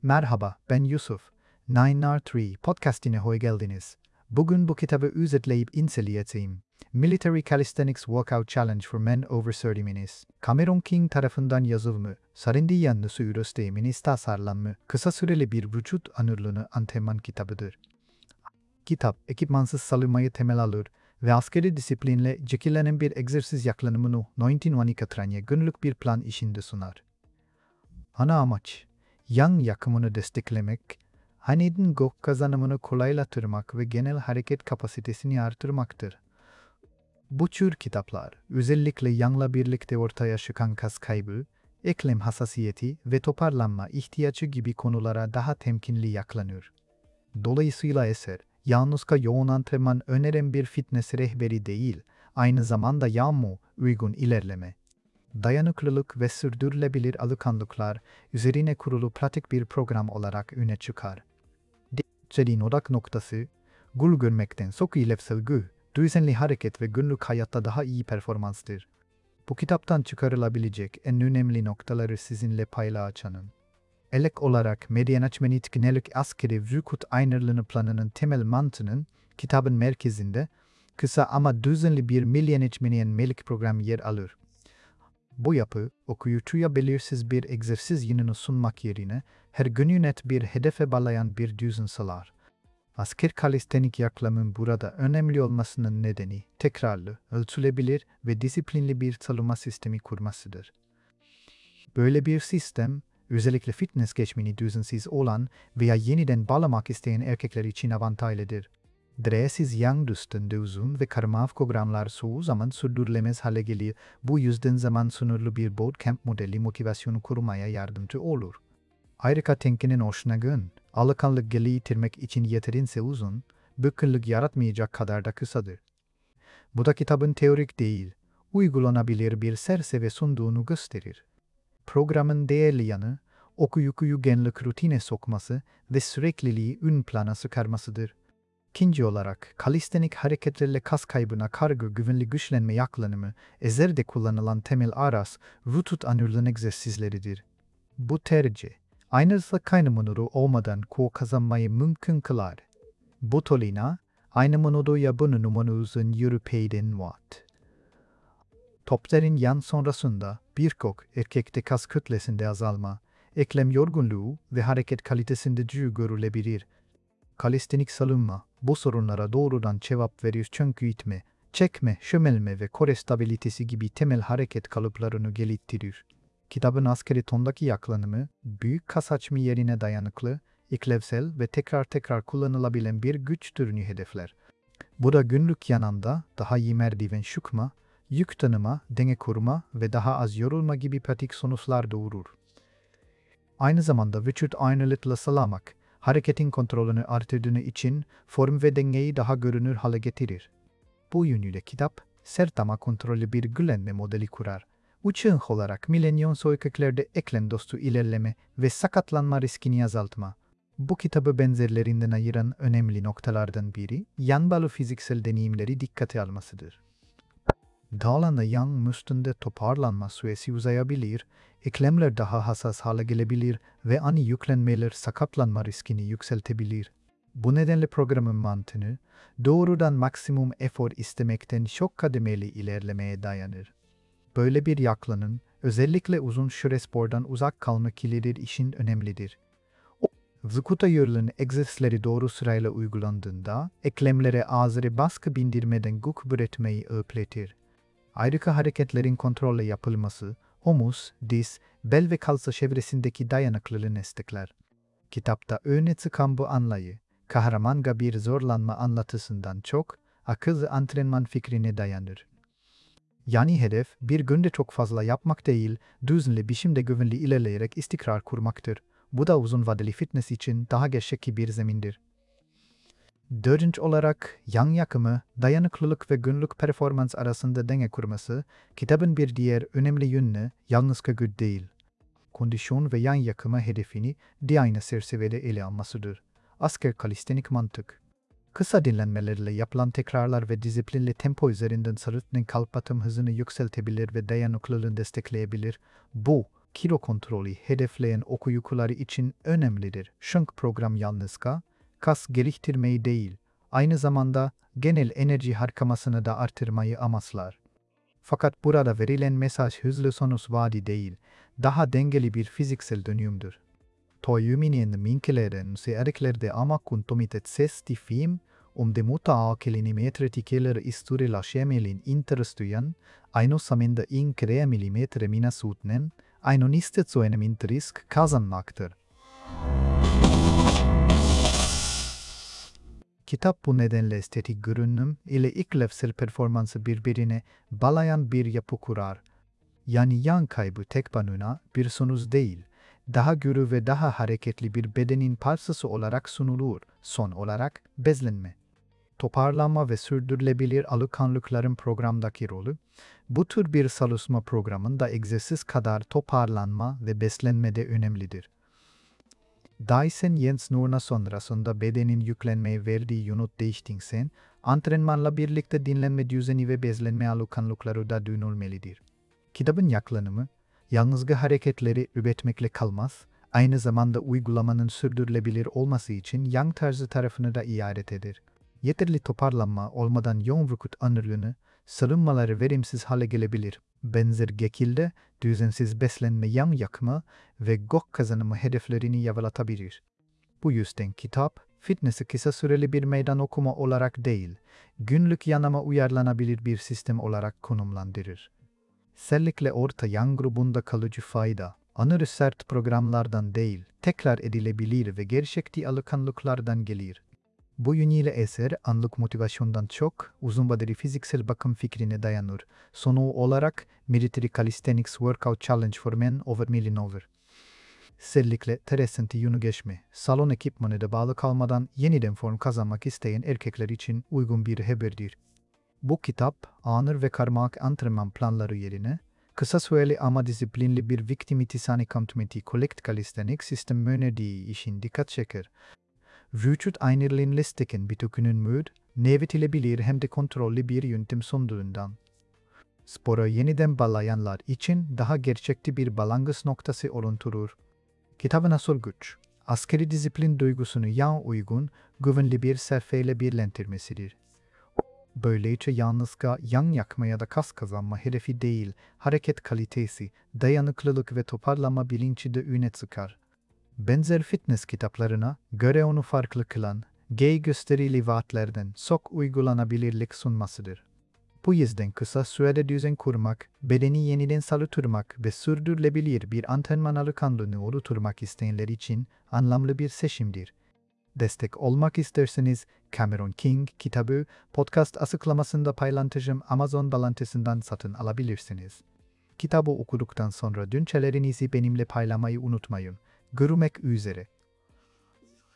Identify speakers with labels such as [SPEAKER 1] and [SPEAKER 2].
[SPEAKER 1] Merhaba, ben Yusuf. 9R3 podcastine hoş geldiniz. Bugün bu kitabı özetleyip inceleyeceğim. Military Calisthenics Workout Challenge for Men Over 30 Minutes. Cameron King tarafından yazılımı, Sarindi yanlısı üretiminis tasarlanma, kısa süreli bir vücut anırlığını antrenman kitabıdır. Kitap, ekipmansız salınmayı temel alır ve askeri disiplinle şekillenen bir egzersiz yaklaşımını 1912 tranye günlük bir plan içinde sunar. Ana amaç, yan yakımını desteklemek, hanedin gök kazanımını kolaylaştırmak ve genel hareket kapasitesini artırmaktır. Bu tür kitaplar, özellikle yanla birlikte ortaya çıkan kas kaybı, eklem hassasiyeti ve toparlanma ihtiyacı gibi konulara daha temkinli yaklanır. Dolayısıyla eser, yalnızca yoğun antrenman öneren bir fitness rehberi değil, aynı zamanda yağma uygun ilerleme, dayanıklılık ve sürdürülebilir alışkanlıklar üzerine kurulu pratik bir program olarak öne çıkar. Dikkatin odak noktası, gül görmekten çok ilevsel güç, düzenli hareket ve günlük hayatta daha iyi performanstır. Bu kitaptan çıkarılabilecek en önemli noktaları sizinle paylaşacağım. Elek olarak medyanetmenik genelik askeri vücut ayarlama planının temel mantığının kitabın merkezinde kısa ama düzenli bir medyanetmenik program yer alır. Bu yapı, okuyucuya belirsiz bir egzersiz yönünü sunmak yerine her gün net bir hedefe bağlayan bir düzen sağlar. Asker kalistenik yaklaşımın burada önemli olmasının nedeni tekrarlı, ölçülebilir ve disiplinli bir savunma sistemi kurmasıdır. Böyle bir sistem, özellikle fitness geçimini düzensiz olan veya yeniden bağlamak isteyen erkekler için avantajlıdır. Diresiz yan üstünde uzun ve karmaşık programlar çoğu zaman sürdürülemez hale gelir. Bu yüzden zaman sınırlı bir bootcamp modeli motivasyonu kurmaya yardımcı olur. Ayrıca tenkinin hoşuna gün, alışkanlık geliştirmek için yeterince uzun, bıkkınlık yaratmayacak kadar da kısadır. Bu da kitabın teorik değil, uygulanabilir bir çerçeve sunduğunu gösterir. Programın değerli yanı, okuyucuyu genellik rutine sokması ve sürekliliği ön plana çıkarmasıdır. İkinci olarak, kalistenik hareketlerle kas kaybına karşı güvenli güçlenme yaklaşımı, ezerde kullanılan temel araç, vücut anırlığın egzersizleridir. Bu tercih, aynı kaynamaları olmadan kuvvet kazanmayı mümkün kılar. Butolina, aynı monodoya bunu numaruzun yürüpeyden watt. Topların yan sonrasında birçok erkekte kas kütlesinde azalma, eklem yorgunluğu ve hareket kalitesinde düşüş görülebilir. Kalistenik salınma, bu sorunlara doğrudan cevap verir çünkü itme, çekme, şömelme ve kore stabilitesi gibi temel hareket kalıplarını geliştirir. Kitabın askeri tondaki yaklaşımı, büyük kas hacmi yerine dayanıklı, işlevsel ve tekrar kullanılabilen bir güç türünü hedefler. Bu da günlük yanında daha iyi merdiven çıkma, yük tanıma, denge kurma ve daha az yorulma gibi pratik sonuçlar doğurur. Aynı zamanda vücut aynılıkla sağlamak, hareketin kontrolünü artırdığını için form ve dengeyi daha görünür hale getirir. Bu yönüyle kitap, sert ama kontrollü bir güvenme modeli kurar. Uçağın olarak milenyon erkeklerde eklem dostu ilerleme ve sakatlanma riskini azaltma. Bu kitabı benzerlerinden ayıran önemli noktalardan biri, yan bağlı fiziksel deneyimleri dikkate almasıdır. Dağlanma yan üstünde toparlanma süresi uzayabilir, eklemler daha hassas hale gelebilir ve ani yüklenmeler sakatlanma riskini yükseltebilir. Bu nedenle programın mantığını, doğrudan maksimum efor istemekten çok kademeli ilerlemeye dayanır. Böyle bir yaklaşım, özellikle uzun süre spordan uzak kalmak ileri için önemlidir. Vücuta yönelen egzersizleri doğru sırayla uygulandığında, eklemlere ağzı baskı bindirmeden güç üretmeyi öğretir. Ayrıca hareketlerin kontrolle yapılması, omuz, diz, bel ve kalça çevresindeki dayanıklılığı destekler. Kitapta öne çıkan bu anlayı, kahramanca bir zorlanma anlatısından çok, akıllı antrenman fikrine dayanır. Yani hedef, bir günde çok fazla yapmak değil, düzenli biçimde güvenli ilerleyerek istikrar kurmaktır. Bu da uzun vadeli fitness için daha gerçekçi bir zemindir. Dördüncü olarak, yan yakımı, dayanıklılık ve günlük performans arasında denge kurması, kitabın bir diğer önemli yönü yalnızca güç değil. Kondisyon ve yan yakımı hedefini de aynı çerçevede ele almasıdır. Asker kalistenik mantık. Kısa dinlenmelerle yapılan tekrarlar ve disiplinli tempo üzerinden sarıtının kalp atım hızını yükseltebilir ve dayanıklılığını destekleyebilir. Bu, kilo kontrolü hedefleyen okuyucuları için önemlidir. Şunk program yalnızca kas geliştirmeyi değil, aynı zamanda genel enerji harcamasını da artırmayı amaçlar. Fakat burada verilen mesaj hızlı sonuç vaadi değil, daha dengeli bir fiziksel dönümdür. Toyuminin minkelerin seeriklerde ama kuntomitet sesti film, de mutakilini metretikelere isturilaşemelin interestüyen, aynı zamanda in milimetre minasutnen, aynı nistet so einem interisk kazanmaktır. Kitap bu nedenle estetik görünüm ile işlevsel performansı birbirine bağlayan bir yapı kurar. Yani yan kaybı tek başına bir sonuç değil, daha güçlü ve daha hareketli bir bedenin parçası olarak sunulur. Son olarak beslenme. Toparlanma ve sürdürülebilir alışkanlıkların programdaki rolü, bu tür bir çalışma programında egzersiz kadar toparlanma ve beslenmede önemlidir. Dyson Jens Nurna sonrasında bedenin yüklenmeye verdiği yanıt değiştiğinden, antrenmanla birlikte dinlenme düzeni ve beslenme alışkanlıkları da dönülmelidir. Kitabın yaklaşımı, yalnızca hareketleri üretmekle kalmaz, aynı zamanda uygulamanın sürdürülebilir olması için yang tarzı tarafını da işaret eder. Yeterli toparlanma olmadan yoğun vücut anırlığını, sığınmaları verimsiz hale gelebilir. Benzer şekilde düzensiz beslenme yan yakma ve gok kazanımı hedeflerini yavalatabilir. Bu yüzden kitap, fitness'i kısa süreli bir meydan okuma olarak değil, günlük yanıma uyarlanabilir bir sistem olarak konumlandırır. Özellikle orta yan grubunda kalıcı fayda, aşırı sert programlardan değil, tekrar edilebilir ve gerçekçi alışkanlıklardan gelir. Bu yönüyle eser anlık motivasyondan çok uzun vadeli fiziksel bakım fikrine dayanır. Sonu olarak Military Calisthenics Workout Challenge for Men over Millinover. Özellikle teresinti yönü geçme, salon ekipmanı da bağlı kalmadan yeniden form kazanmak isteyen erkekler için uygun bir haberdir. Bu kitap, ağır ve karmaşık antrenman planları yerine, kısa süreli ama disiplinli bir victimity sanikantmeti collect calisthenics sistem önerdiği için dikkat çeker. Vücut aynırlığın listeken bütünün müd, nevetilebilir hem de kontrollü bir yöntem sunduğundan. Spora yeniden bağlayanlar için daha gerçekçi bir balangıç noktası oluşturur. Kitabın asıl güç, askeri disiplin duygusunu yan uygun, güvenli bir serfeyle birlendirmesidir. Böylece yalnızca yan yakma ya da kas kazanma hedefi değil, hareket kalitesi, dayanıklılık ve toparlama bilinci de öne çıkar. Benzer fitness kitaplarına göre onu farklı kılan, gay gösterili vaatlerden çok uygulanabilirlik sunmasıdır. Bu yüzden kısa sürede düzen kurmak, bedeni yeniden salıtırmak ve sürdürülebilir bir antrenman alışkanlığını oluşturmak isteyenler için anlamlı bir seçimdir. Destek olmak isterseniz Cameron King kitabı podcast açıklamasında paylaşacağım Amazon bağlantısından satın alabilirsiniz. Kitabı okuduktan sonra düşüncelerinizi benimle paylaşmayı unutmayın. Görüşmek üzere.